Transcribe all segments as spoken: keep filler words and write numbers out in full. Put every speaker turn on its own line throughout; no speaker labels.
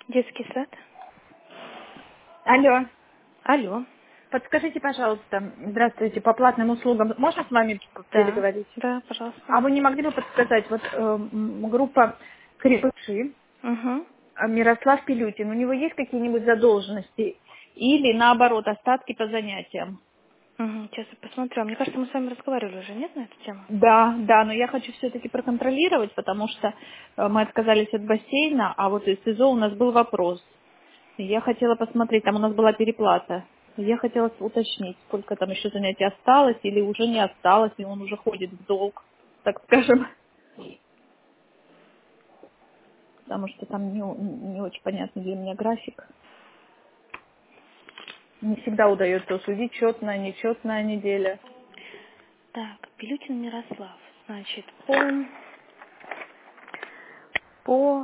Детский сад.
Алло,
Алло.
подскажите, пожалуйста, здравствуйте, по платным услугам можно с вами
Да,
переговорить?
да, пожалуйста.
А вы не могли бы подсказать, вот э, м, группа Крепыши,
Угу.
э, Мирослав Пилютин, у него есть какие-нибудь задолженности или наоборот остатки по занятиям?
Угу. Сейчас я посмотрю. А мне кажется, мы с вами разговаривали уже, нет, на эту тему?
Да, да, но я хочу все-таки проконтролировать, потому что э, мы отказались от бассейна, а вот из СИЗО у нас был вопрос. Я хотела посмотреть, там у нас была переплата. Я хотела уточнить, сколько там еще занятий осталось или уже не осталось, и он уже ходит в долг, так скажем. Потому что там не, не очень понятный для меня график. Не всегда удается уследить, четная, нечетная неделя.
Так, Пилютин Мирослав. Значит, по, по,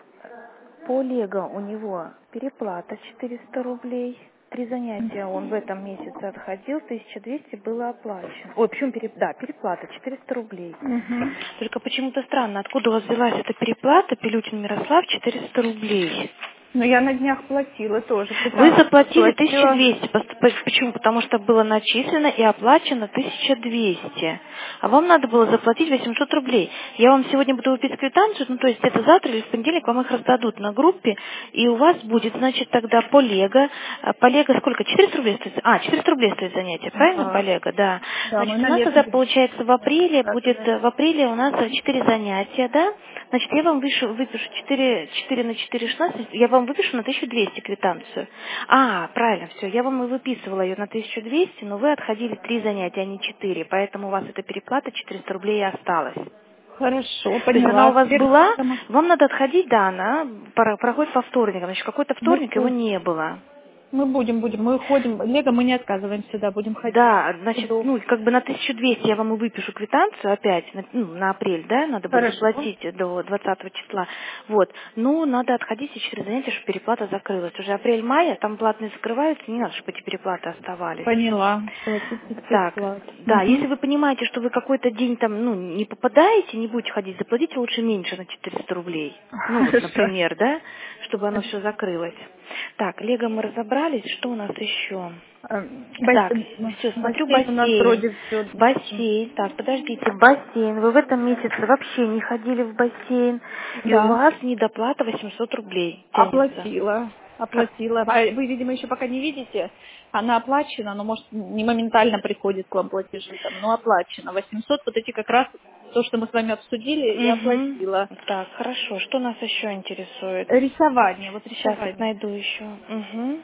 по Лего у него переплата четыреста рублей. Три занятия он в этом месяце отходил, тысяча двести было оплачено. Ой, почему переп... да, переплата четыреста рублей.
Мгм.
Только почему-то странно, откуда у вас взялась эта переплата, Пилютин Мирослав, четыреста рублей.
Но я на днях платила тоже,
Вы
квитанцию
заплатили тысячу
платила.
двести. Пос- по- Почему? Потому что было начислено и оплачено тысяча двести. А вам надо было заплатить восемьсот рублей. Я вам сегодня буду выписывать квитанцию, ну то есть это завтра или в понедельник вам их раздадут на группе, и у вас будет, значит, тогда по Лего. А по Лего сколько? четыреста рублей стоит? А, четыреста рублей стоит занятие, правильно, по
Да,
Лего? Да.
да, мы
Значит, у
на
нас
лето
тогда получается в апреле будет,
отказываемся.
э, в апреле у нас четыре занятия, да? Значит, я вам выпишу, выпишу четыре, четыре на четыре шестнадцать, я вам выпишу на тысячу двести квитанцию. А, правильно, все, я вам и выписывала ее на тысячу двести, но вы отходили три занятия, а не четыре, поэтому у вас эта переплата четыреста рублей и осталась.
Хорошо,
То есть она у
поняла.
вас
Теперь
была,
когда мы
вам надо отходить, да, она пора- проходит по вторникам, значит, какой-то
мы
вторник его
тут
не было.
Мы будем, будем. Мы ходим. Лего мы не отказываемся, да, будем ходить.
Да, значит,
Буду.
ну, как бы на тысячу двести я вам и выпишу квитанцию опять, на, ну, на апрель, да, надо будет
Хорошо.
заплатить до двадцатого числа. Вот. Ну, надо отходить и через занятия, чтобы переплата закрылась. Уже апрель-май, а там платные закрываются, не надо, чтобы эти переплаты оставались.
Поняла. Платить без
Так,
переплат.
да, если
Угу.
вы понимаете, что вы какой-то день там, ну, не попадаете, не будете ходить, заплатите лучше меньше на четыреста рублей. Ну, вот,
Хорошо.
например, да, чтобы оно все
Хорошо.
закрылось. Так, Лего мы разобрались, что у нас еще?
Эм,
Так,
бас-
все, смотрю
Бассейн у нас
бассейн.
вроде все.
Бассейн, так, подождите, бассейн. Вы в этом месяце вообще не ходили в бассейн, и у
Да.
вас недоплата восемьсот рублей тянется.
Оплатила.
Как?
Оплатила. А вы, видимо, еще пока не видите. Она оплачена, но, может, не моментально приходит к вам платежи там, но оплачена. восемьсот, вот эти как раз то, что мы с вами обсудили, я
Угу.
оплатила.
Так, хорошо. Что нас еще интересует?
Рисование, вот
Сейчас я
рисование.
найду еще. Угу.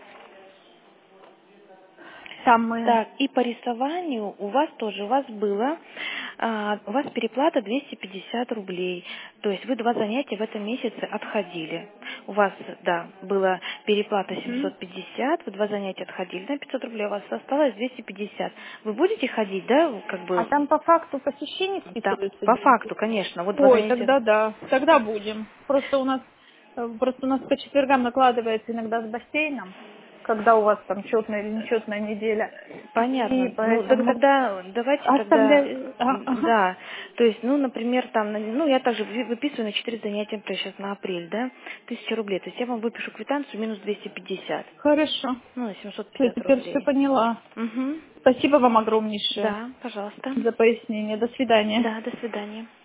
Там мы...
Так, и по рисованию у вас тоже, у вас было, а, у вас переплата двести пятьдесят рублей. То есть вы два занятия в этом месяце отходили. У вас, да, была переплата
Мгм.
семьсот пятьдесят, вы два занятия отходили на пятьсот рублей, у вас осталось двести пятьдесят. Вы будете ходить, да, как
А
бы,
там по факту посещений
да,
списываются
по
деньги?
факту, конечно, вот два
Ой,
занятия.
тогда да, тогда будем. Просто у нас, э, просто у нас по четвергам накладывается иногда с бассейном, когда у вас там четная или нечетная неделя. И
Понятно. Ну, так
поэтому
тогда давайте тогда,
оставляю... а,
м,
ага.
да, то есть, ну, например, там, на- ну, я также вы- выписываю на четыре занятия, например, сейчас на апрель, да, тысяча рублей, то есть я вам выпишу квитанцию минус двести пятьдесят,
Хорошо.
ну, на семьсот
Все,
пятьдесят
теперь все
рублей.
поняла.
Угу.
Спасибо вам огромнейшее
Да, пожалуйста.
за пояснение. До свидания.
Да, до свидания.